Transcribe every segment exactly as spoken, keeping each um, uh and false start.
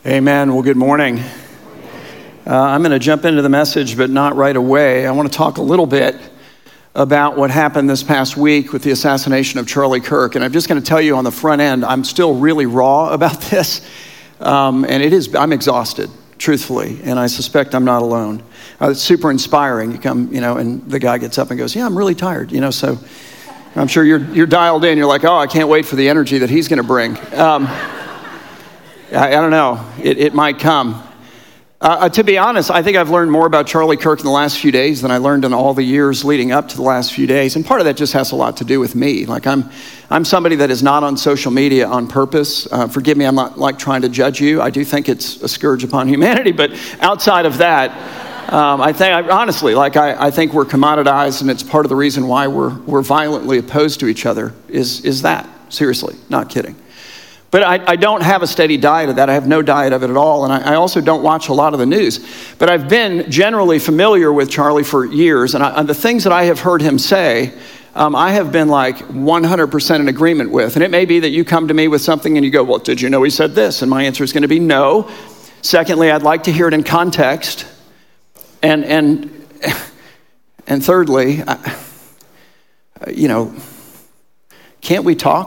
Amen. Well, good morning. Uh, I'm going to jump into the message, but not right away. I want to talk a little bit about what happened this past week with the assassination of Charlie Kirk. And I'm just going to tell you on the front end, I'm still really raw about this. Um, and it is, I'm exhausted, truthfully. And I suspect I'm not alone. Uh, it's super inspiring. You come, you know, and the guy gets up and goes, yeah, I'm really tired. You know, so I'm sure you're, you're dialed in. You're like, oh, I can't wait for the energy that he's going to bring. Um, I, I don't know. It, it might come. Uh, to be honest, I think I've learned more about Charlie Kirk in the last few days than I learned in all the years leading up to the last few days. And part of that just has a lot to do with me. Like I'm I'm somebody that is not on social media on purpose. Uh, forgive me, I'm not like trying to judge you. I do think it's a scourge upon humanity. But outside of that, um, I think, I, honestly, like I, I think we're commoditized, and it's part of the reason why we're we're violently opposed to each other is, is that. Seriously, not kidding. But I, I don't have a steady diet of that. I have no diet of it at all. And I, I also don't watch a lot of the news. But I've been generally familiar with Charlie for years. And, I, and the things that I have heard him say, um, I have been like one hundred percent in agreement with. And it may be that you come to me with something and you go, well, did you know he said this? And my answer is going to be no. Secondly, I'd like to hear it in context. And, and, and thirdly, I, you know, can't we talk?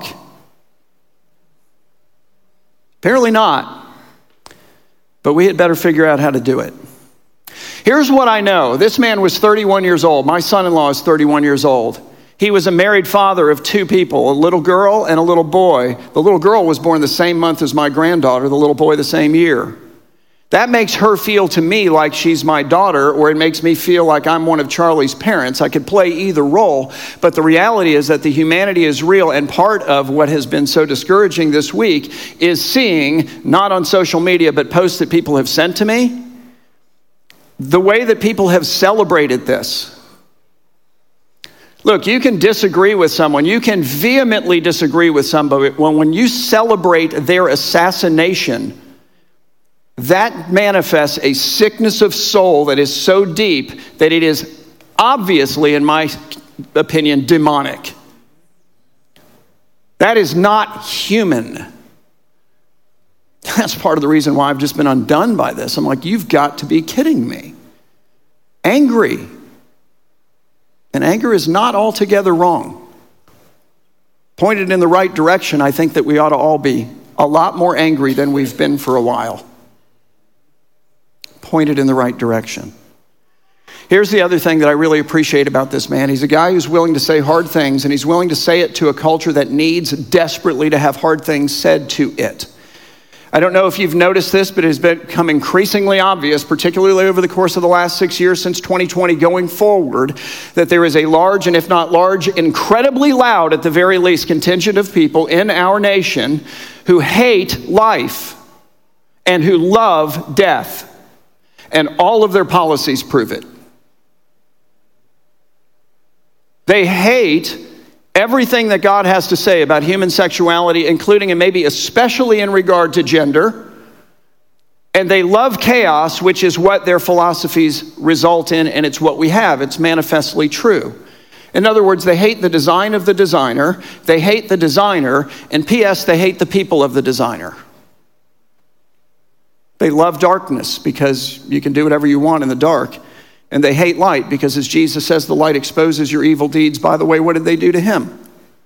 Apparently not, but we had better figure out how to do it. Here's what I know. This man was thirty-one years old. My son-in-law is thirty-one years old. He was a married father of two people, a little girl and a little boy. The little girl was born the same month as my granddaughter, the little boy the same year. That makes her feel to me like she's my daughter, or it makes me feel like I'm one of Charlie's parents. I could play either role, but the reality is that the humanity is real, and part of what has been so discouraging this week is seeing, not on social media, but posts that people have sent to me, the way that people have celebrated this. Look, you can disagree with someone. You can vehemently disagree with somebody. When, when you celebrate their assassination, that manifests a sickness of soul that is so deep that it is obviously, in my opinion, demonic. That is not human. That's part of the reason why I've just been undone by this. I'm like, you've got to be kidding me. Angry. And anger is not altogether wrong. Pointed in the right direction, I think that we ought to all be a lot more angry than we've been for a while. Pointed in the right direction. Here's the other thing that I really appreciate about this man. He's a guy who's willing to say hard things, and he's willing to say it to a culture that needs desperately to have hard things said to it. I don't know if you've noticed this, but it has become increasingly obvious, particularly over the course of the last six years since twenty twenty going forward, that there is a large, and if not large, incredibly loud at the very least, contingent of people in our nation who hate life and who love death. And all of their policies prove it. They hate everything that God has to say about human sexuality, including and maybe especially in regard to gender. And they love chaos, which is what their philosophies result in, and it's what we have. It's manifestly true. In other words, they hate the design of the designer, they hate the designer, and P S, they hate the people of the designer. They love darkness because you can do whatever you want in the dark. And they hate light because, as Jesus says, the light exposes your evil deeds. By the way, what did they do to him?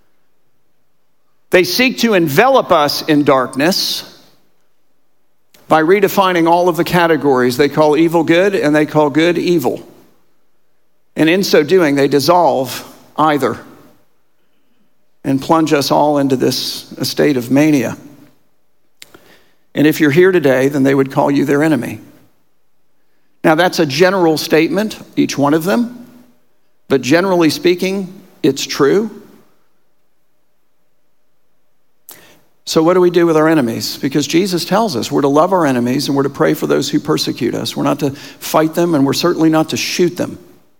They seek to envelop us in darkness by redefining all of the categories. They call evil good and they call good evil. And in so doing, they dissolve either and plunge us all into this state of mania. And if you're here today, then they would call you their enemy. Now, that's a general statement, each one of them. But generally speaking, it's true. So what do we do with our enemies? Because Jesus tells us we're to love our enemies and we're to pray for those who persecute us. We're not to fight them, and we're certainly not to shoot them.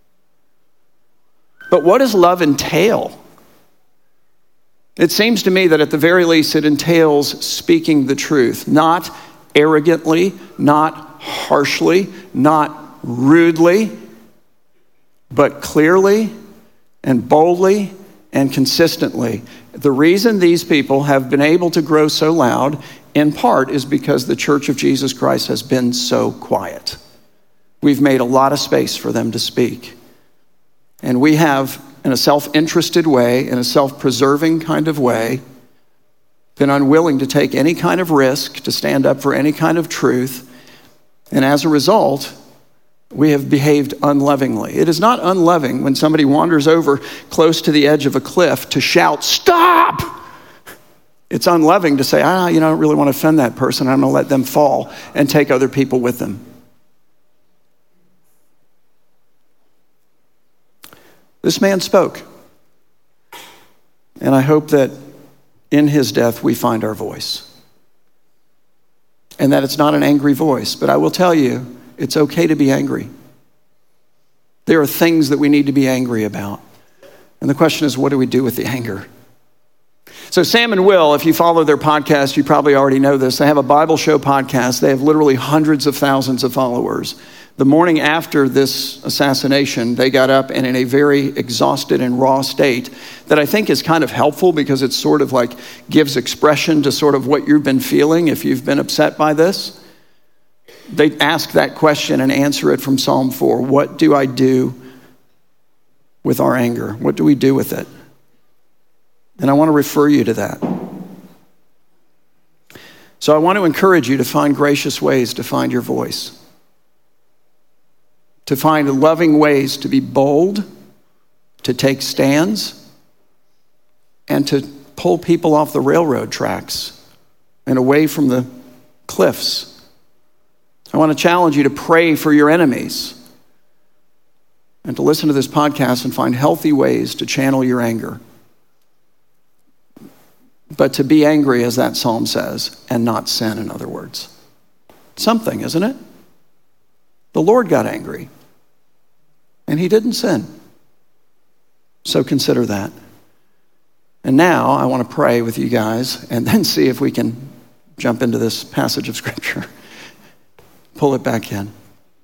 But what does love entail? It seems to me that at the very least it entails speaking the truth, not arrogantly, not harshly, not rudely, but clearly and boldly and consistently. The reason these people have been able to grow so loud in part, is because the Church of Jesus Christ has been so quiet. We've made a lot of space for them to speak. And we have, in a self-interested way, in a self-preserving kind of way, been unwilling to take any kind of risk, to stand up for any kind of truth. And as a result, we have behaved unlovingly. It is not unloving when somebody wanders over close to the edge of a cliff to shout, "Stop!" It's unloving to say, ah, you know, I don't really want to offend that person. I'm going to let them fall and take other people with them. This man spoke. And I hope that in his death we find our voice. And that it's not an angry voice. But I will tell you, it's okay to be angry. There are things that we need to be angry about. And the question is, what do we do with the anger? So Sam and Will, if you follow their podcast, you probably already know this. They have a Bible show podcast. They have literally hundreds of thousands of followers. The morning after this assassination, they got up and in a very exhausted and raw state that I think is kind of helpful because it sort of like gives expression to sort of what you've been feeling if you've been upset by this. They ask that question and answer it from Psalm four. What do I do with our anger? What do we do with it? And I want to refer you to that. So I want to encourage you to find gracious ways to find your voice. To find loving ways to be bold, to take stands, and to pull people off the railroad tracks and away from the cliffs. I want to challenge you to pray for your enemies and to listen to this podcast and find healthy ways to channel your anger. But to be angry, as that psalm says, and not sin, in other words. Something, isn't it? The Lord got angry, and he didn't sin. So consider that. And now I want to pray with you guys and then see if we can jump into this passage of Scripture. Pull it back in.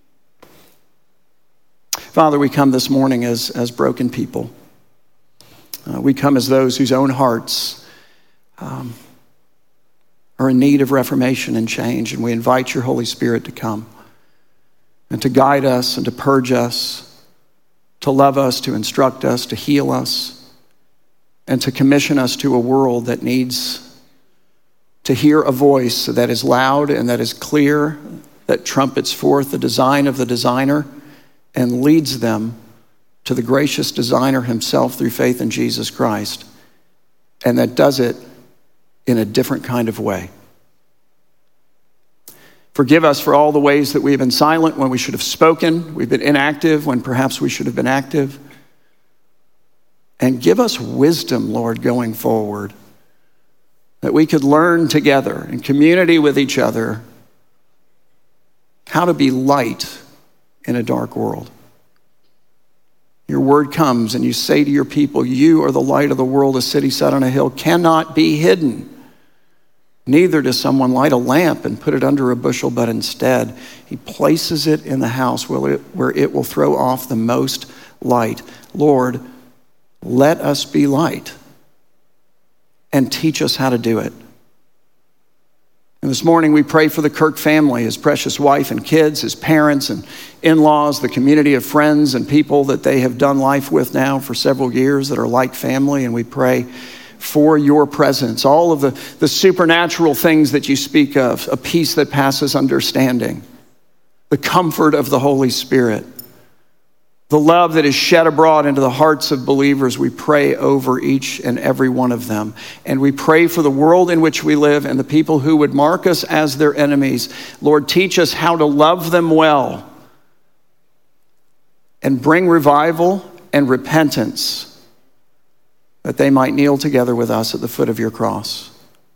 Father, we come this morning as, as broken people. Uh, we come as those whose own hearts um, are in need of reformation and change, and we invite your Holy Spirit to come and to guide us and to purge us, to love us, to instruct us, to heal us, and to commission us to a world that needs to hear a voice that is loud and that is clear, that trumpets forth the design of the designer and leads them to the gracious designer himself through faith in Jesus Christ, and that does it in a different kind of way. Forgive us for all the ways that we have been silent when we should have spoken. We've been inactive when perhaps we should have been active. And give us wisdom, Lord, going forward, that we could learn together in community with each other how to be light in a dark world. Your word comes and you say to your people, you are the light of the world. A city set on a hill cannot be hidden. Neither does someone light a lamp and put it under a bushel, but instead he places it in the house where it, where it will throw off the most light. Lord, let us be light and teach us how to do it. And this morning we pray for the Kirk family, his precious wife and kids, his parents and in-laws, the community of friends and people that they have done life with now for several years that are like family. And we pray for your presence, all of the, the supernatural things that you speak of, a peace that passes understanding, the comfort of the Holy Spirit, the love that is shed abroad into the hearts of believers. We pray over each and every one of them. And we pray for the world in which we live and the people who would mark us as their enemies. Lord, teach us how to love them well and bring revival and repentance, that they might kneel together with us at the foot of your cross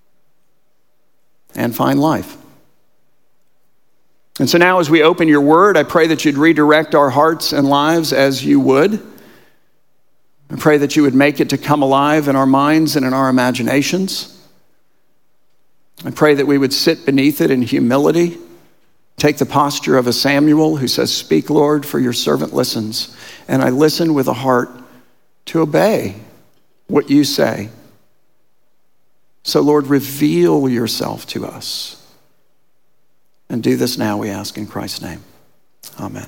and find life. And so now as we open your word, I pray that you'd redirect our hearts and lives as you would. I pray that you would make it to come alive in our minds and in our imaginations. I pray that we would sit beneath it in humility, take the posture of a Samuel who says, speak, Lord, for your servant listens. And I listen with a heart to obey what you say. So Lord, reveal yourself to us. And do this now, we ask in Christ's name. Amen.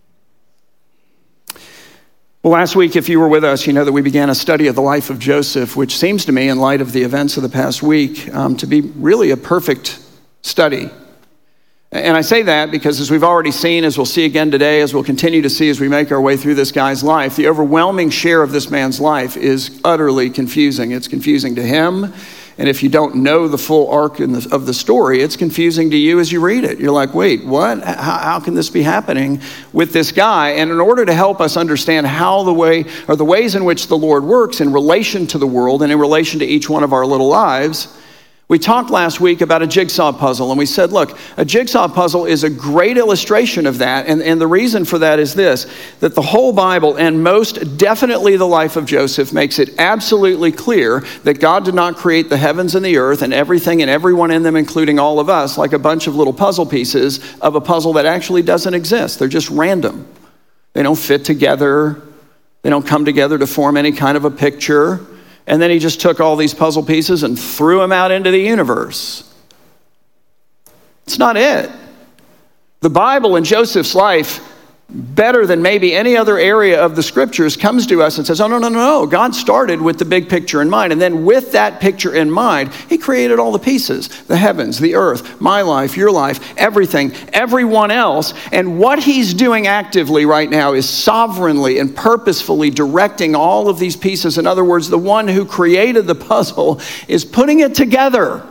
Well, last week, if you were with us, you know that we began a study of the life of Joseph, which seems to me, in light of the events of the past week, um, to be really a perfect study. And I say that because, as we've already seen, as we'll see again today, as we'll continue to see as we make our way through this guy's life, the overwhelming share of this man's life is utterly confusing. It's confusing to him. And if you don't know the full arc in the, of the story, it's confusing to you as you read it. You're like, wait, what? How, how can this be happening with this guy? And in order to help us understand how the way, or the ways in which the Lord works in relation to the world and in relation to each one of our little lives, we talked last week about a jigsaw puzzle, and we said, look, a jigsaw puzzle is a great illustration of that, and, and the reason for that is this, that the whole Bible, and most definitely the life of Joseph, makes it absolutely clear that God did not create the heavens and the earth and everything and everyone in them, including all of us, like a bunch of little puzzle pieces of a puzzle that actually doesn't exist. They're just random. They don't fit together. They don't come together to form any kind of a picture. And then he just took all these puzzle pieces and threw them out into the universe. It's not it. The Bible in Joseph's life, better than maybe any other area of the scriptures, comes to us and says, oh, no, no, no, no. God started with the big picture in mind. And then with that picture in mind, he created all the pieces, the heavens, the earth, my life, your life, everything, everyone else. And what he's doing actively right now is sovereignly and purposefully directing all of these pieces. In other words, the one who created the puzzle is putting it together.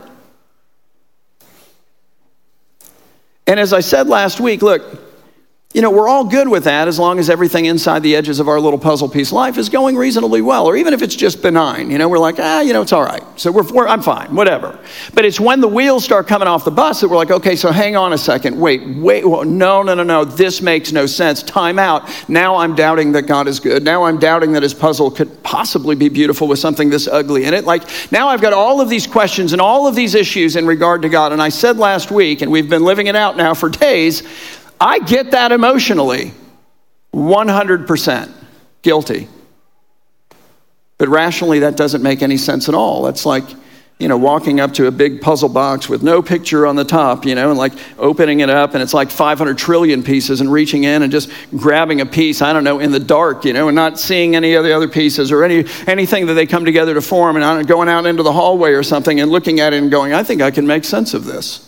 And as I said last week, look, you know, we're all good with that as long as everything inside the edges of our little puzzle piece life is going reasonably well, or even if it's just benign. You know, we're like, ah, you know, it's all right. So we're, we're I'm fine, whatever. But it's when the wheels start coming off the bus that we're like, okay, so hang on a second. Wait, wait, well, no, no, no, no. This makes no sense. Time out. Now I'm doubting that God is good. Now I'm doubting that his puzzle could possibly be beautiful with something this ugly in it. Like, now I've got all of these questions and all of these issues in regard to God. And I said last week, and we've been living it out now for days, I get that emotionally, one hundred percent guilty. But rationally, that doesn't make any sense at all. That's like, you know, walking up to a big puzzle box with no picture on the top, you know, and like opening it up, and it's like five hundred trillion pieces, and reaching in and just grabbing a piece, I don't know, in the dark, you know, and not seeing any of the other pieces or any anything that they come together to form, and going out into the hallway or something and looking at it and going, I think I can make sense of this.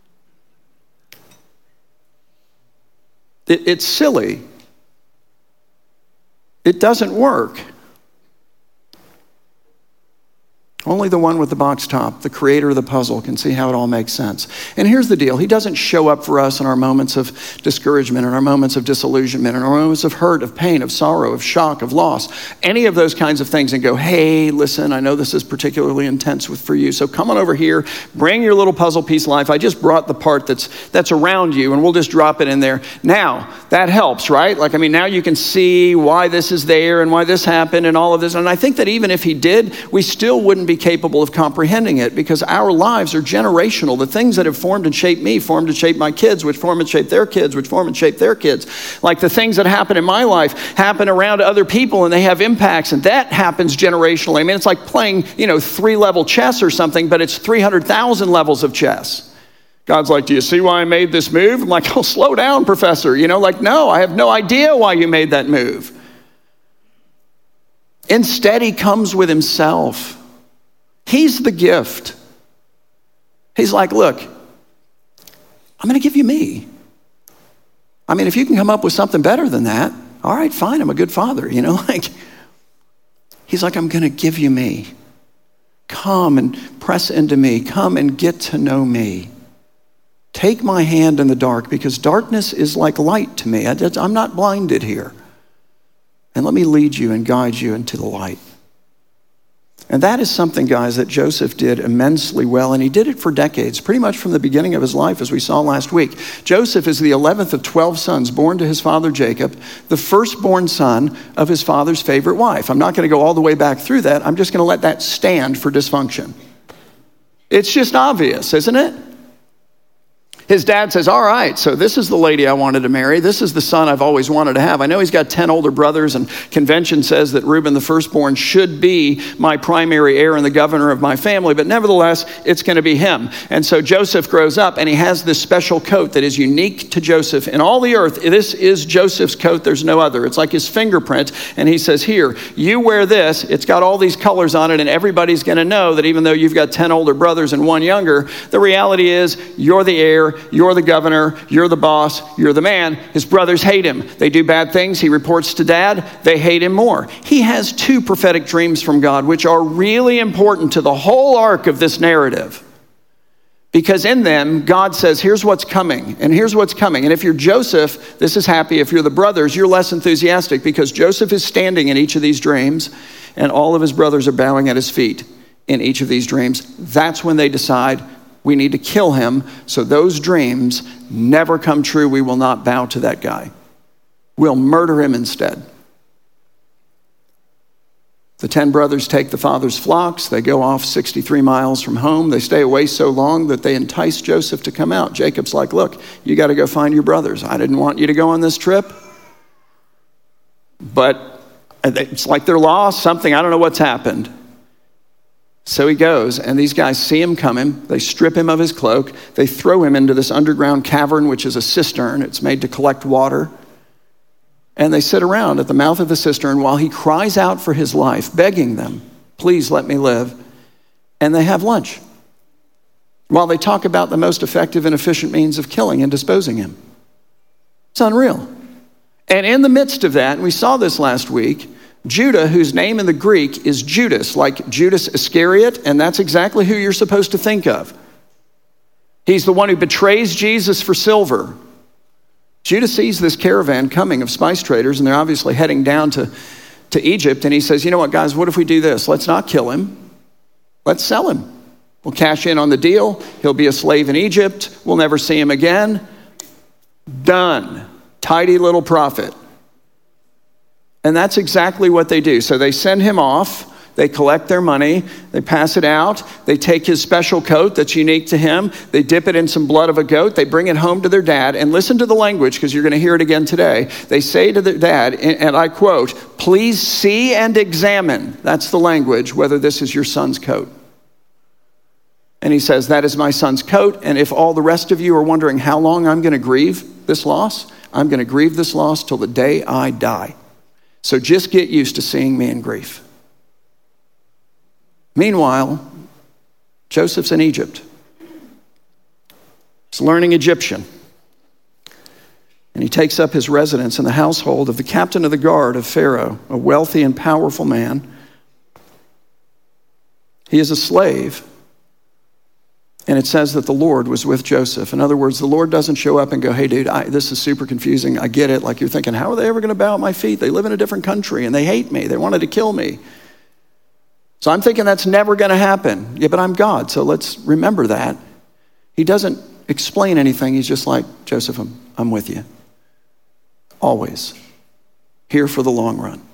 It, it's silly. It doesn't work. Only the one with the box top, the creator of the puzzle, can see how it all makes sense. And here's the deal. He doesn't show up for us in our moments of discouragement, in our moments of disillusionment, in our moments of hurt, of pain, of sorrow, of shock, of loss, any of those kinds of things, and go, hey, listen, I know this is particularly intense with, for you, so come on over here, bring your little puzzle piece life. I just brought the part that's that's around you, and we'll just drop it in there. Now, that helps, right? Like, I mean, now you can see why this is there and why this happened and all of this. And I think that even if he did, we still wouldn't be capable of comprehending it, because our lives are generational. The things that have formed and shaped me formed and shaped my kids, which form and shape their kids, which form and shape their kids. Like the things that happen in my life happen around other people, and they have impacts, and that happens generationally. I mean, it's like playing, you know, three-level chess or something, but it's three hundred thousand levels of chess. God's like, do you see why I made this move? I'm like, oh, slow down, professor. You know, like, no, I have no idea why you made that move. Instead, he comes with himself. He's the gift. He's like, look, I'm going to give you me. I mean, if you can come up with something better than that, all right, fine, I'm a good father, you know, like, he's like, I'm going to give you me. Come and press into me. Come and get to know me. Take my hand in the dark, because darkness is like light to me. I, I'm not blinded here. And let me lead you and guide you into the light. And that is something, guys, that Joseph did immensely well, and he did it for decades, pretty much from the beginning of his life, as we saw last week. Joseph is the eleventh of twelve sons born to his father Jacob, the firstborn son of his father's favorite wife. I'm not going to go all the way back through that. I'm just going to let that stand for dysfunction. It's just obvious, isn't it? His dad says, all right, so this is the lady I wanted to marry. This is the son I've always wanted to have. I know he's got ten older brothers, and convention says that Reuben, the firstborn, should be my primary heir and the governor of my family, but nevertheless, it's going to be him. And so Joseph grows up, and he has this special coat that is unique to Joseph. In all the earth, this is Joseph's coat. There's no other. It's like his fingerprint, and he says, here, you wear this. It's got all these colors on it, and everybody's going to know that even though you've got ten older brothers and one younger, the reality is you're the heir. You're the governor, you're the boss, you're the man. His brothers hate him. They do bad things. He reports to dad. They hate him more. He has two prophetic dreams from God, which are really important to the whole arc of this narrative. Because in them, God says, here's what's coming, and here's what's coming. And if you're Joseph, this is happy. If you're the brothers, you're less enthusiastic, because Joseph is standing in each of these dreams, and all of his brothers are bowing at his feet in each of these dreams. That's when they decide, we need to kill him, so those dreams never come true. We will not bow to that guy. We'll murder him instead. The ten brothers take the father's flocks. They go off sixty-three miles from home. They stay away so long that they entice Joseph to come out. Jacob's like, look, you got to go find your brothers. I didn't want you to go on this trip, but it's like they're lost, something. I don't know what's happened. So he goes, and these guys see him coming. They strip him of his cloak. They throw him into this underground cavern, which is a cistern. It's made to collect water. And they sit around at the mouth of the cistern while he cries out for his life, begging them, please let me live. And they have lunch while they talk about the most effective and efficient means of killing and disposing him. It's unreal. And in the midst of that, and we saw this last week, Judah, whose name in the Greek is Judas, like Judas Iscariot, and that's exactly who you're supposed to think of. He's the one who betrays Jesus for silver. Judah sees this caravan coming of spice traders, and they're obviously heading down to, to Egypt, and he says, you know what, guys, what if we do this? Let's not kill him. Let's sell him. We'll cash in on the deal. He'll be a slave in Egypt. We'll never see him again. Done. Tidy little profit. And that's exactly what they do. So they send him off. They collect their money. They pass it out. They take his special coat that's unique to him. They dip it in some blood of a goat. They bring it home to their dad. And listen to the language, because you're going to hear it again today. They say to their dad, and I quote, please see and examine, that's the language, whether this is your son's coat. And he says, that is my son's coat. And if all the rest of you are wondering how long I'm going to grieve this loss, I'm going to grieve this loss till the day I die. So just get used to seeing me in grief. Meanwhile, Joseph's in Egypt. He's learning Egyptian. And he takes up his residence in the household of the captain of the guard of Pharaoh, a wealthy and powerful man. He is a slave. And it says that the Lord was with Joseph. In other words, the Lord doesn't show up and go, hey, dude, I, this is super confusing. I get it. Like you're thinking, how are they ever going to bow at my feet? They live in a different country and they hate me. They wanted to kill me. So I'm thinking that's never going to happen. Yeah, but I'm God, so let's remember that. He doesn't explain anything. He's just like, Joseph, I'm, I'm with you. Always. Here for the long run.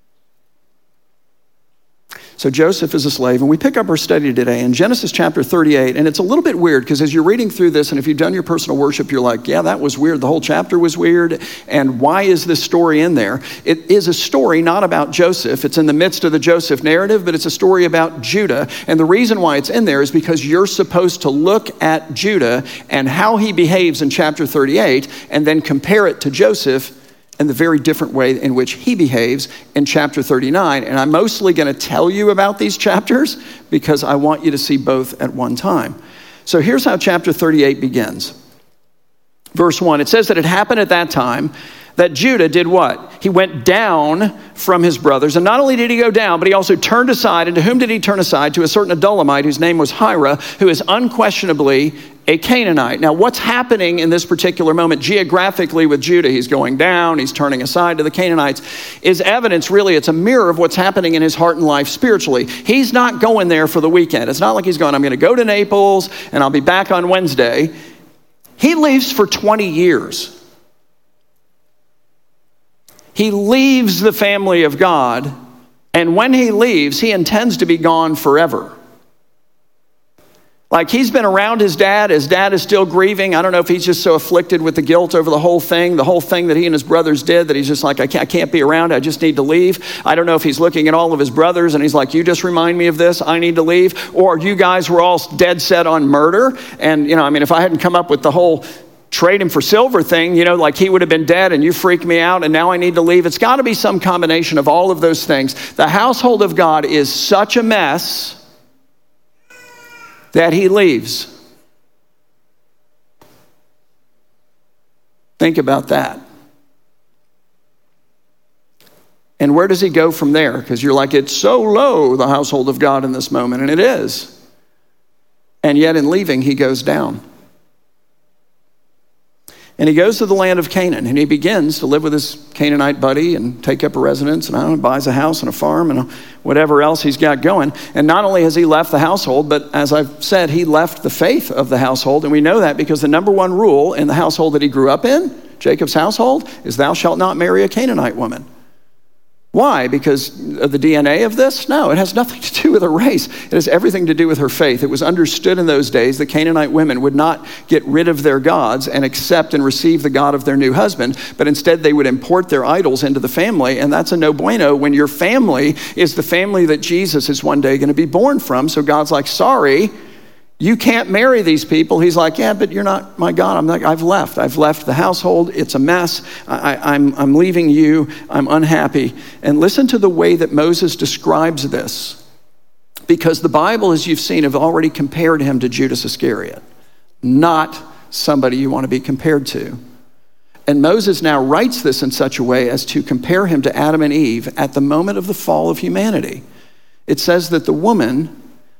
So Joseph is a slave, and we pick up our study today in Genesis chapter thirty-eight, and it's a little bit weird because as you're reading through this, and if you've done your personal worship, you're like, yeah, that was weird. The whole chapter was weird, and why is this story in there? It is a story not about Joseph. It's in the midst of the Joseph narrative, but it's a story about Judah, and the reason why it's in there is because you're supposed to look at Judah and how he behaves in chapter thirty-eight, and then compare it to Joseph and the very different way in which he behaves in chapter thirty-nine. And I'm mostly going to tell you about these chapters because I want you to see both at one time. So here's how chapter thirty-eight begins. Verse one, it says that it happened at that time that Judah did what? He went down from his brothers. And not only did he go down, but he also turned aside. And to whom did he turn aside? To a certain Adullamite whose name was Hira, who is unquestionably a Canaanite. Now, what's happening in this particular moment geographically with Judah, he's going down, he's turning aside to the Canaanites, is evidence, really, it's a mirror of what's happening in his heart and life spiritually. He's not going there for the weekend. It's not like he's going, I'm going to go to Naples and I'll be back on Wednesday. He leaves for twenty years. He leaves the family of God, and when he leaves, he intends to be gone forever. Like, he's been around his dad. His dad is still grieving. I don't know if he's just so afflicted with the guilt over the whole thing, the whole thing that he and his brothers did, that he's just like, I can't, I can't be around. I just need to leave. I don't know if he's looking at all of his brothers and he's like, you just remind me of this. I need to leave. Or you guys were all dead set on murder. And, you know, I mean, if I hadn't come up with the whole trade him for silver thing, you know, like he would have been dead and you freaked me out and now I need to leave. It's got to be some combination of all of those things. The household of God is such a mess that he leaves. Think about that. And where does he go from there? Because you're like, it's so low, the household of God in this moment, and it is. And yet in leaving, he goes down. And he goes to the land of Canaan, and he begins to live with his Canaanite buddy and take up a residence, and I don't know, buys a house and a farm and whatever else he's got going. And not only has he left the household, but as I've said, he left the faith of the household. And we know that because the number one rule in the household that he grew up in, Jacob's household, is thou shalt not marry a Canaanite woman. Why? Because of the D N A of this? No, it has nothing to do with her race. It has everything to do with her faith. It was understood in those days that Canaanite women would not get rid of their gods and accept and receive the God of their new husband, but instead they would import their idols into the family, and that's a no bueno when your family is the family that Jesus is one day going to be born from. So God's like, sorry, you can't marry these people. He's like, yeah, but you're not my God. I'm like, I've left. I've left the household. It's a mess. I, I'm, I'm leaving you. I'm unhappy. And listen to the way that Moses describes this. Because the Bible, as you've seen, have already compared him to Judas Iscariot. Not somebody you want to be compared to. And Moses now writes this in such a way as to compare him to Adam and Eve at the moment of the fall of humanity. It says that the woman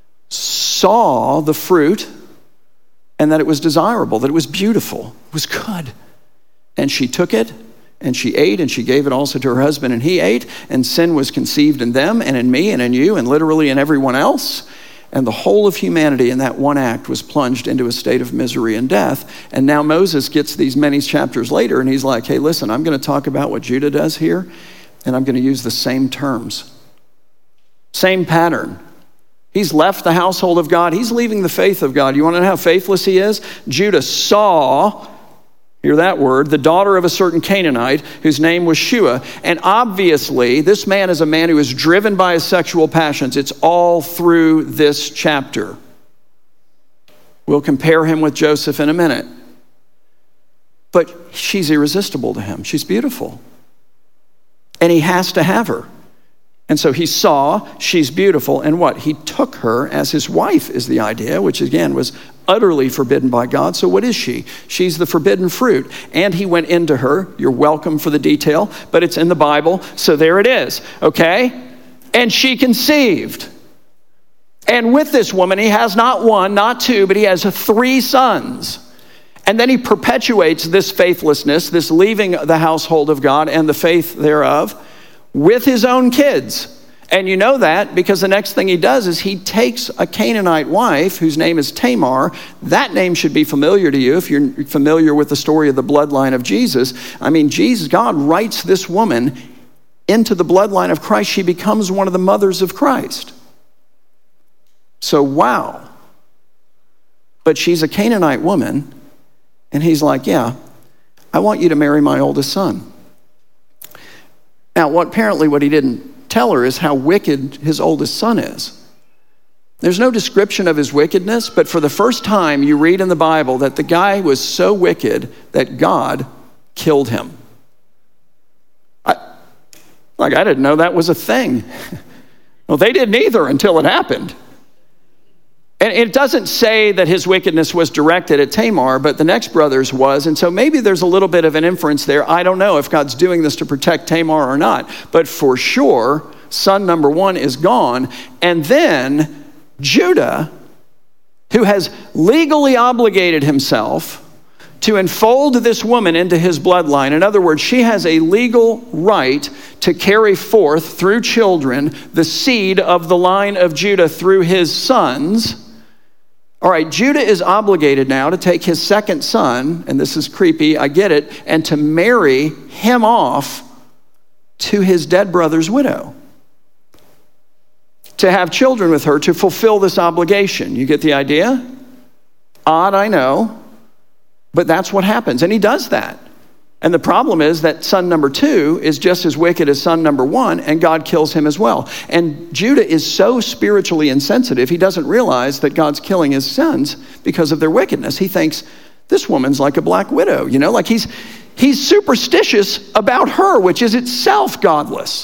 saw the fruit and that it was desirable, that it was beautiful, it was good. And she took it and she ate and she gave it also to her husband and he ate, and sin was conceived in them and in me and in you and literally in everyone else. And the whole of humanity in that one act was plunged into a state of misery and death. And now Moses gets these many chapters later and he's like, hey, listen, I'm going to talk about what Judah does here and I'm going to use the same terms. Same pattern. He's left the household of God. He's leaving the faith of God. You want to know how faithless he is? Judah saw, hear that word, the daughter of a certain Canaanite whose name was Shua. And obviously, this man is a man who is driven by his sexual passions. It's all through this chapter. We'll compare him with Joseph in a minute. But she's irresistible to him. She's beautiful. And he has to have her. And so he saw she's beautiful, and what? He took her as his wife is the idea, which again was utterly forbidden by God. So what is she? She's the forbidden fruit. And he went into her. You're welcome for the detail, but it's in the Bible, so there it is, okay? And she conceived. And with this woman, he has not one, not two, but he has three sons. And then he perpetuates this faithlessness, this leaving the household of God and the faith thereof, with his own kids. And you know that because the next thing he does is he takes a Canaanite wife whose name is Tamar. That name should be familiar to you if you're familiar with the story of the bloodline of Jesus. I mean, Jesus, God writes this woman into the bloodline of Christ. She becomes one of the mothers of Christ. So, wow. But she's a Canaanite woman, and he's like, yeah, I want you to marry my oldest son. Now, what apparently what he didn't tell her is how wicked his oldest son is. There's no description of his wickedness, but for the first time you read in the Bible that the guy was so wicked that God killed him. I, like, I didn't know that was a thing. Well, they didn't either until it happened. And it doesn't say that his wickedness was directed at Tamar, but the next brother's was. And so maybe there's a little bit of an inference there. I don't know if God's doing this to protect Tamar or not. But for sure, son number one is gone. And then Judah, who has legally obligated himself to enfold this woman into his bloodline. In other words, she has a legal right to carry forth through children the seed of the line of Judah through his sons. All right, Judah is obligated now to take his second son, and this is creepy, I get it, and to marry him off to his dead brother's widow. To have children with her to fulfill this obligation. You get the idea? Odd, I know, but that's what happens. And he does that. And the problem is that son number two is just as wicked as son number one, and God kills him as well. And Judah is so spiritually insensitive, he doesn't realize that God's killing his sons because of their wickedness. He thinks, this woman's like a black widow, you know, like he's he's superstitious about her, which is itself godless.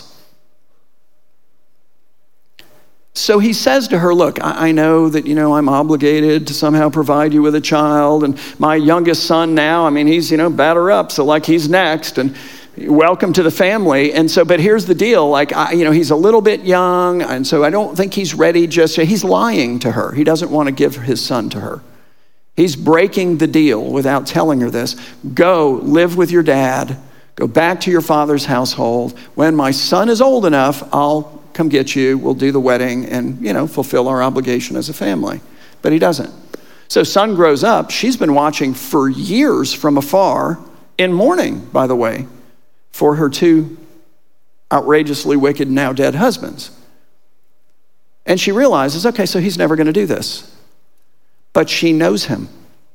So he says to her, look, I, I know that, you know, I'm obligated to somehow provide you with a child, and my youngest son now, I mean, he's, you know, batter up, so like he's next, and welcome to the family. And so, but here's the deal, like, I, you know, he's a little bit young, and so I don't think he's ready just, he's lying to her. He doesn't want to give his son to her. He's breaking the deal without telling her this. Go live with your dad. Go back to your father's household. When my son is old enough, I'll come get you. We'll do the wedding and, you know, fulfill our obligation as a family. But he doesn't. So son grows up. She's been watching for years from afar, in mourning, by the way, for her two outrageously wicked, now dead husbands. And she realizes, okay, so he's never going to do this. But she knows him.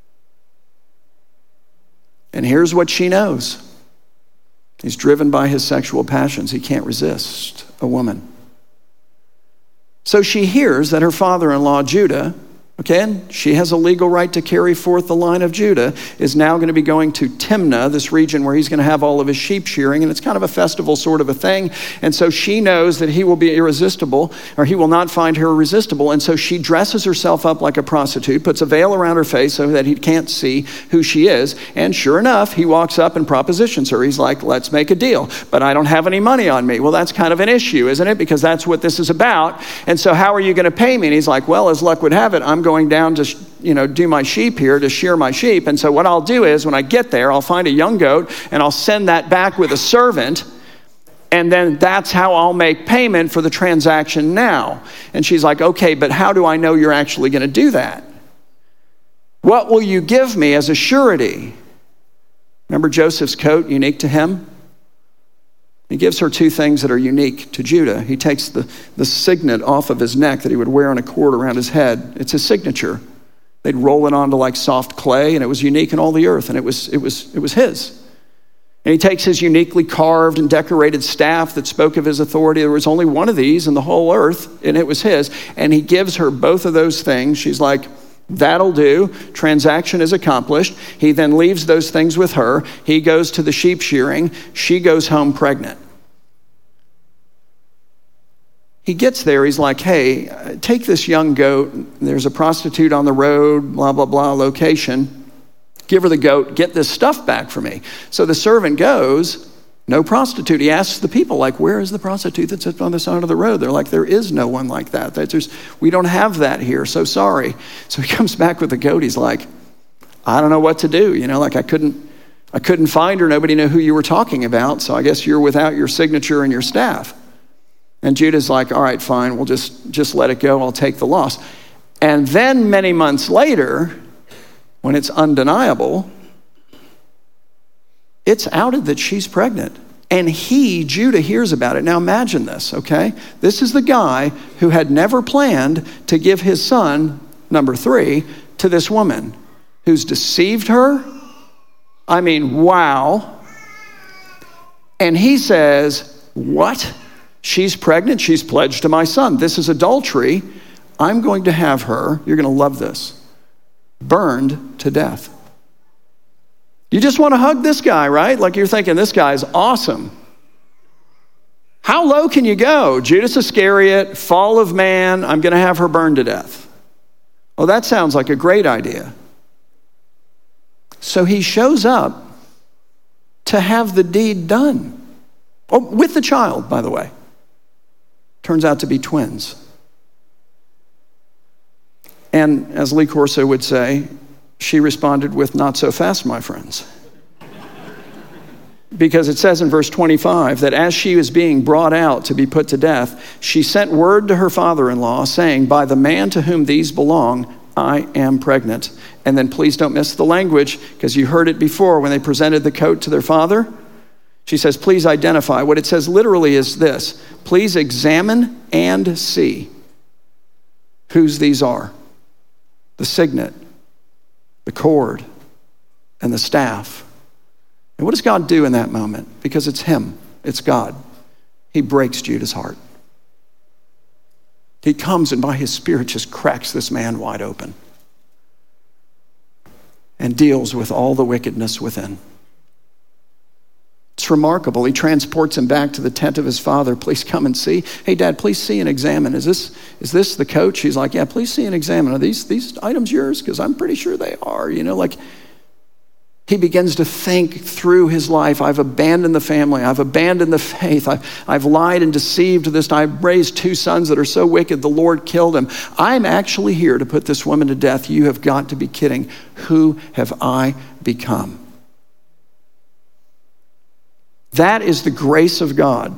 And here's what she knows. He's driven by his sexual passions. He can't resist a woman. So she hears that her father-in-law, Judah, okay, she has a legal right to carry forth the line of Judah, is now going to be going to Timnah, this region where he's going to have all of his sheep shearing, and it's kind of a festival sort of a thing. And so she knows that he will be irresistible, or he will not find her irresistible. And so she dresses herself up like a prostitute, puts a veil around her face so that he can't see who she is. And sure enough, he walks up and propositions her. He's like, let's make a deal, but I don't have any money on me. Well, that's kind of an issue, isn't it? Because that's what this is about. And so how are you going to pay me? And he's like, well, as luck would have it, I'm going going down to, you know, do my sheep here, to shear my sheep. And so what I'll do is when I get there, I'll find a young goat and I'll send that back with a servant. And then that's how I'll make payment for the transaction now. And she's like, okay, but how do I know you're actually going to do that? What will you give me as a surety? Remember Joseph's coat, unique to him? He gives her two things that are unique to Judah. He takes the, the signet off of his neck that he would wear on a cord around his head. It's his signature. They'd roll it onto like soft clay, and it was unique in all the earth, and it was, it was, it was his. And he takes his uniquely carved and decorated staff that spoke of his authority. There was only one of these in the whole earth, and it was his. And he gives her both of those things. She's like, that'll do. Transaction is accomplished. He then leaves those things with her. He goes to the sheep shearing. She goes home pregnant. He gets there. He's like, hey, take this young goat. There's a prostitute on the road, blah, blah, blah, location. Give her the goat. Get this stuff back for me. So the servant goes, no prostitute. He asks the people, like, where is the prostitute that sits on the side of the road? They're like, there is no one like that. That's just, we don't have that here, so sorry. So he comes back with the goat. He's like, I don't know what to do. You know, like I couldn't, I couldn't find her. Nobody knew who you were talking about. So I guess you're without your signature and your staff. And Judah's like, all right, fine. We'll just, just let it go. I'll take the loss. And then many months later, when it's undeniable, it's outed that she's pregnant. And he, Judah, hears about it. Now imagine this, okay? This is the guy who had never planned to give his son, number three, to this woman who's deceived her. I mean, wow. And he says, what? She's pregnant. She's pledged to my son. This is adultery. I'm going to have her, you're going to love this, burned to death. You just want to hug this guy, right? Like you're thinking, this guy's awesome. How low can you go? Judas Iscariot, fall of man, I'm going to have her burned to death. Well, that sounds like a great idea. So he shows up to have the deed done. Oh, with the child, by the way. Turns out to be twins. And as Lee Corso would say, she responded with, not so fast, my friends. Because it says in verse twenty-five that as she was being brought out to be put to death, she sent word to her father-in-law saying, by the man to whom these belong, I am pregnant. And then please don't miss the language, because you heard it before when they presented the coat to their father. She says, please identify. What it says literally is this: please examine and see whose these are. The signet, the cord, and the staff. And what does God do in that moment? Because it's him, it's God. He breaks Judah's heart. He comes and by his Spirit just cracks this man wide open and deals with all the wickedness within. It's remarkable. He transports him back to the tent of his father. Please come and see. Hey, Dad, please see and examine. Is this is this the coach? He's like, yeah, please see and examine. Are these, these items yours? Because I'm pretty sure they are. You know, like he begins to think through his life. I've abandoned the family. I've abandoned the faith. I've, I've lied and deceived this. I've raised two sons that are so wicked the Lord killed them. I'm actually here to put this woman to death. You have got to be kidding. Who have I become? That is the grace of God.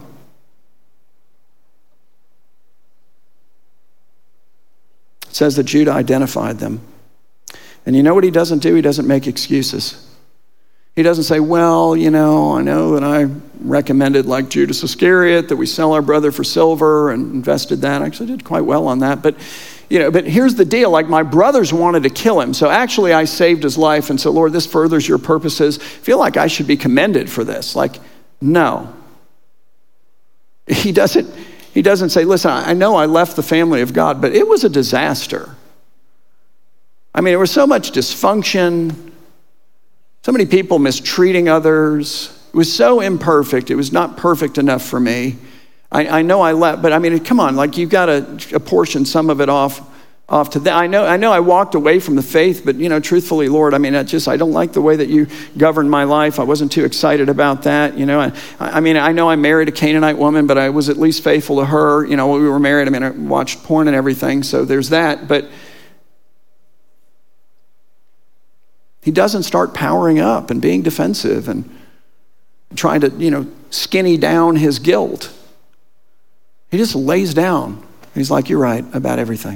It says that Judah identified them. And you know what he doesn't do? He doesn't make excuses. He doesn't say, well, you know, I know that I recommended, like Judas Iscariot, that we sell our brother for silver and invested that. I actually did quite well on that. But, you know, but here's the deal. Like, my brothers wanted to kill him. So actually I saved his life. And so, Lord, this furthers your purposes. I feel like I should be commended for this. Like, no. He doesn't, he doesn't say, listen, I know I left the family of God, but it was a disaster. I mean, there was so much dysfunction, so many people mistreating others. It was so imperfect. It was not perfect enough for me. I, I know I left, but I mean, come on, like, you've got to apportion some of it off off to them. I know, I know I walked away from the faith, but, you know, truthfully, Lord, I mean, I just, I don't like the way that you governed my life. I wasn't too excited about that. You know, I, I mean, I know I married a Canaanite woman, but I was at least faithful to her. You know, when we were married, I mean, I watched porn and everything. So there's that, but he doesn't start powering up and being defensive and trying to, you know, skinny down his guilt. He just lays down. He's like, you're right about everything.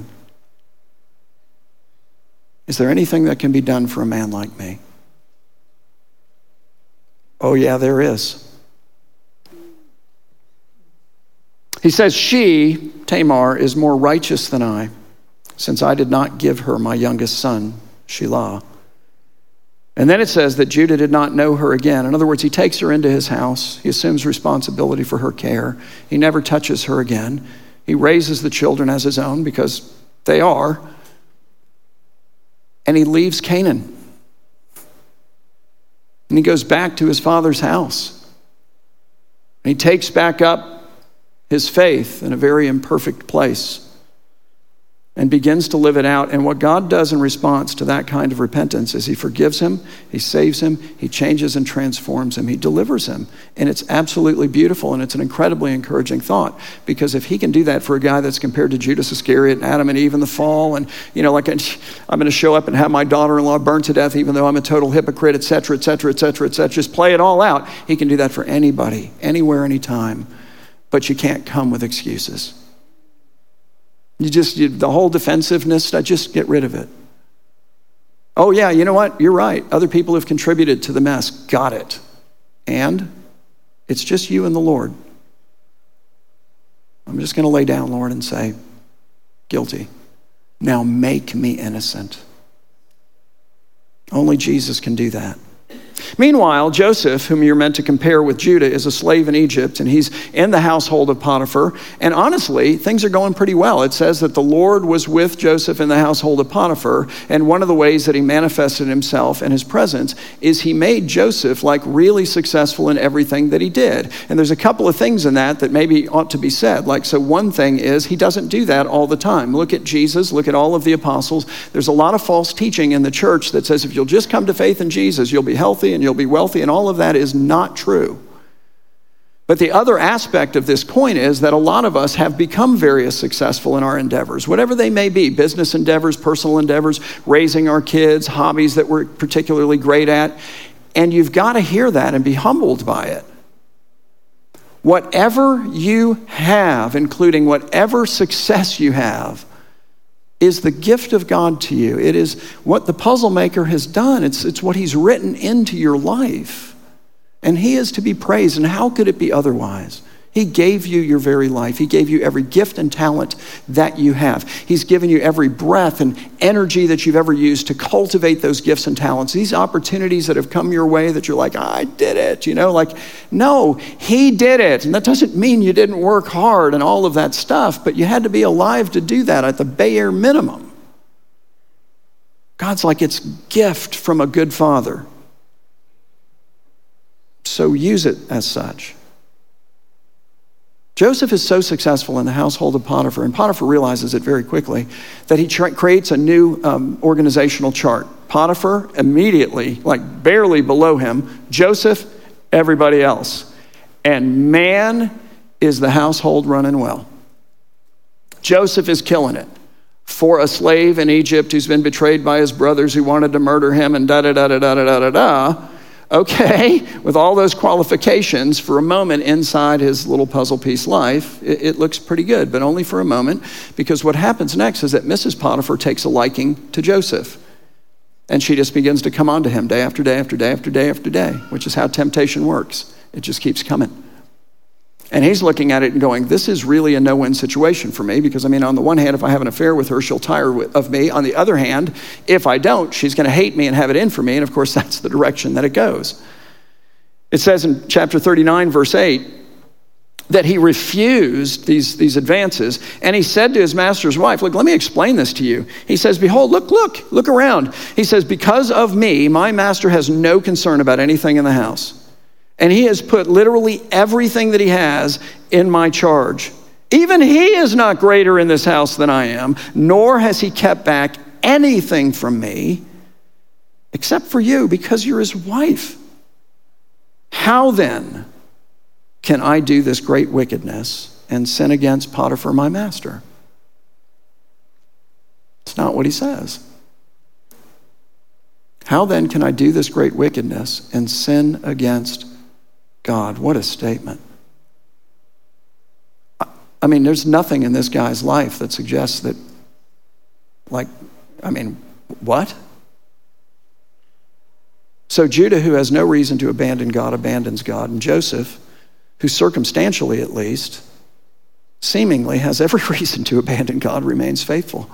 Is there anything that can be done for a man like me? Oh, yeah, there is. He says, she, Tamar, is more righteous than I, since I did not give her my youngest son, Shelah. And then it says that Judah did not know her again. In other words, he takes her into his house. He assumes responsibility for her care. He never touches her again. He raises the children as his own because they are. And he leaves Canaan. And he goes back to his father's house. And he takes back up his faith in a very imperfect place and begins to live it out. And what God does in response to that kind of repentance is he forgives him, he saves him, he changes and transforms him, he delivers him. And it's absolutely beautiful, and it's an incredibly encouraging thought, because if he can do that for a guy that's compared to Judas Iscariot and Adam and Eve in the fall, and, you know, like, I'm going to show up and have my daughter-in-law burned to death even though I'm a total hypocrite, et cetera, et cetera, et cetera, et cetera, just play it all out. He can do that for anybody, anywhere, anytime. But you can't come with excuses. You just, you, the whole defensiveness, I just get rid of it. Oh yeah, you know what? You're right. Other people have contributed to the mess. Got it. And it's just you and the Lord. I'm just going to lay down, Lord, and say, guilty. Now make me innocent. Only Jesus can do that. Meanwhile, Joseph, whom you're meant to compare with Judah, is a slave in Egypt, and he's in the household of Potiphar. And honestly, things are going pretty well. It says that the Lord was with Joseph in the household of Potiphar, and one of the ways that he manifested himself and his presence is he made Joseph like really successful in everything that he did. And there's a couple of things in that that maybe ought to be said. Like, so one thing is he doesn't do that all the time. Look at Jesus, look at all of the apostles. There's a lot of false teaching in the church that says if you'll just come to faith in Jesus, you'll be healthy and you'll be wealthy, and all of that is not true. But the other aspect of this coin is that a lot of us have become very successful in our endeavors, whatever they may be, business endeavors, personal endeavors, raising our kids, hobbies that we're particularly great at, and you've got to hear that and be humbled by it. Whatever you have, including whatever success you have, is the gift of God to you. It is what the puzzle maker has done. It's, it's what he's written into your life. And he is to be praised. And how could it be otherwise? He gave you your very life. He gave you every gift and talent that you have. He's given you every breath and energy that you've ever used to cultivate those gifts and talents. These opportunities that have come your way that you're like, I did it, you know, like, no, he did it. And that doesn't mean you didn't work hard and all of that stuff, but you had to be alive to do that at the bare minimum. God's like, it's a gift from a good father. So use it as such. Joseph is so successful in the household of Potiphar, and Potiphar realizes it very quickly, that he tra- creates a new um, organizational chart. Potiphar, immediately, like barely below him, Joseph, everybody else. And man, is the household running well. Joseph is killing it. For a slave in Egypt who's been betrayed by his brothers who wanted to murder him and da-da-da-da-da-da-da-da. Okay, with all those qualifications, for a moment inside his little puzzle piece life, it, it looks pretty good, but only for a moment, because what happens next is that Missus Potiphar takes a liking to Joseph. And she just begins to come on to him day after day after day after day after day, which is how temptation works. It just keeps coming. And he's looking at it and going, this is really a no-win situation for me, because I mean, on the one hand, if I have an affair with her, she'll tire of me. On the other hand, if I don't, she's going to hate me and have it in for me. And of course, that's the direction that it goes. It says in chapter thirty-nine, verse eight, that he refused these, these advances. And he said to his master's wife, look, let me explain this to you. He says, behold, look, look, look around. He says, because of me, my master has no concern about anything in the house. And he has put literally everything that he has in my charge. Even he is not greater in this house than I am, nor has he kept back anything from me, except for you, because you're his wife. How then can I do this great wickedness and sin against Potiphar, my master? It's not what he says. How then can I do this great wickedness and sin against God? What a statement. I mean, there's nothing in this guy's life that suggests that, like, I mean, what? So Judah, who has no reason to abandon God, abandons God. And Joseph, who circumstantially at least, seemingly has every reason to abandon God, remains faithful.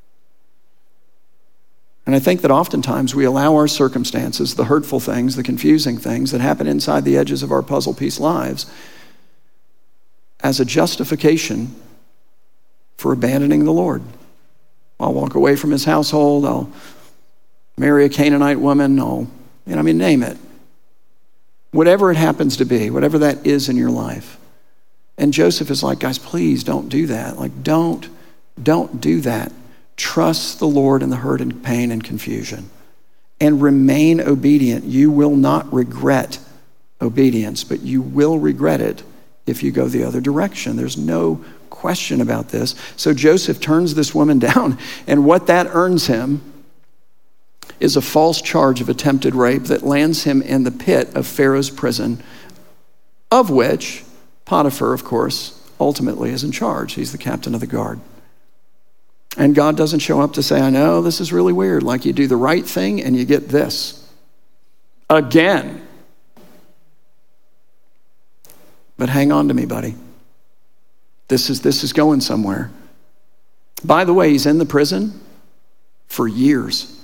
And I think that oftentimes we allow our circumstances, the hurtful things, the confusing things that happen inside the edges of our puzzle piece lives, as a justification for abandoning the Lord. I'll walk away from his household. I'll marry a Canaanite woman. I'll, you know, I mean, name it. Whatever it happens to be, whatever that is in your life. And Joseph is like, guys, please don't do that. Like, don't, don't do that. Trust the Lord in the hurt and pain and confusion, and remain obedient. You will not regret obedience, but you will regret it if you go the other direction. There's no question about this. So Joseph turns this woman down, and what that earns him is a false charge of attempted rape that lands him in the pit of Pharaoh's prison, of which Potiphar, of course, ultimately is in charge. He's the captain of the guard. And God doesn't show up to say, I know this is really weird. Like, you do the right thing and you get this. Again. But hang on to me, buddy. This is, this is going somewhere. By the way, he's in the prison for years.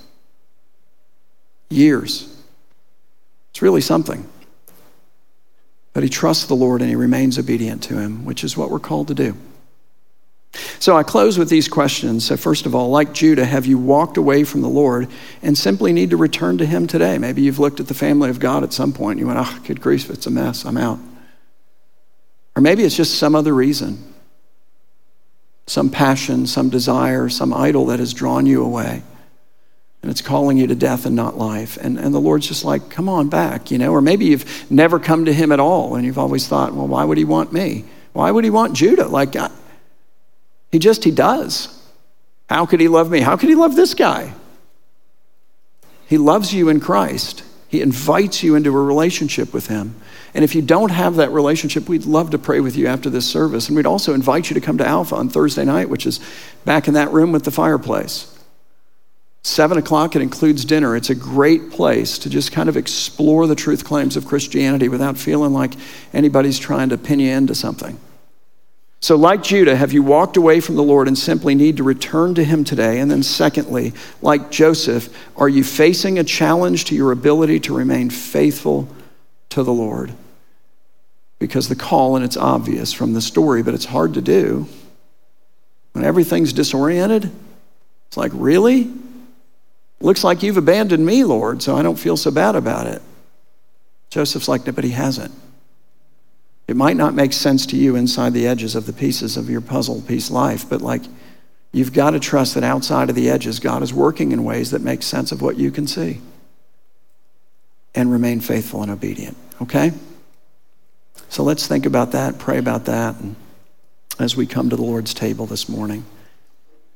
Years. It's really something. But he trusts the Lord and he remains obedient to him, which is what we're called to do. So I close with these questions. So first of all, like Judah, have you walked away from the Lord and simply need to return to him today? Maybe you've looked at the family of God at some point and you went, oh, good grief, it's a mess, I'm out. Or maybe it's just some other reason. Some passion, some desire, some idol that has drawn you away. And it's calling you to death and not life. And, and the Lord's just like, come on back, you know. Or maybe you've never come to him at all and you've always thought, well, why would he want me? Why would he want Judah? Like, I, He just, he does. How could he love me? How could he love this guy? He loves you in Christ. He invites you into a relationship with him. And if you don't have that relationship, we'd love to pray with you after this service. And we'd also invite you to come to Alpha on Thursday night, which is back in that room with the fireplace. Seven o'clock, it includes dinner. It's a great place to just kind of explore the truth claims of Christianity without feeling like anybody's trying to pin you into something. So like Judah, have you walked away from the Lord and simply need to return to him today? And then secondly, like Joseph, are you facing a challenge to your ability to remain faithful to the Lord? Because the call, and it's obvious from the story, but it's hard to do. When everything's disoriented, it's like, really? Looks like you've abandoned me, Lord, so I don't feel so bad about it. Joseph's like, no, but he hasn't. It might not make sense to you inside the edges of the pieces of your puzzle piece life, but like, you've got to trust that outside of the edges, God is working in ways that make sense of what you can see. And remain faithful and obedient, okay? So let's think about that, pray about that, and as we come to the Lord's table this morning.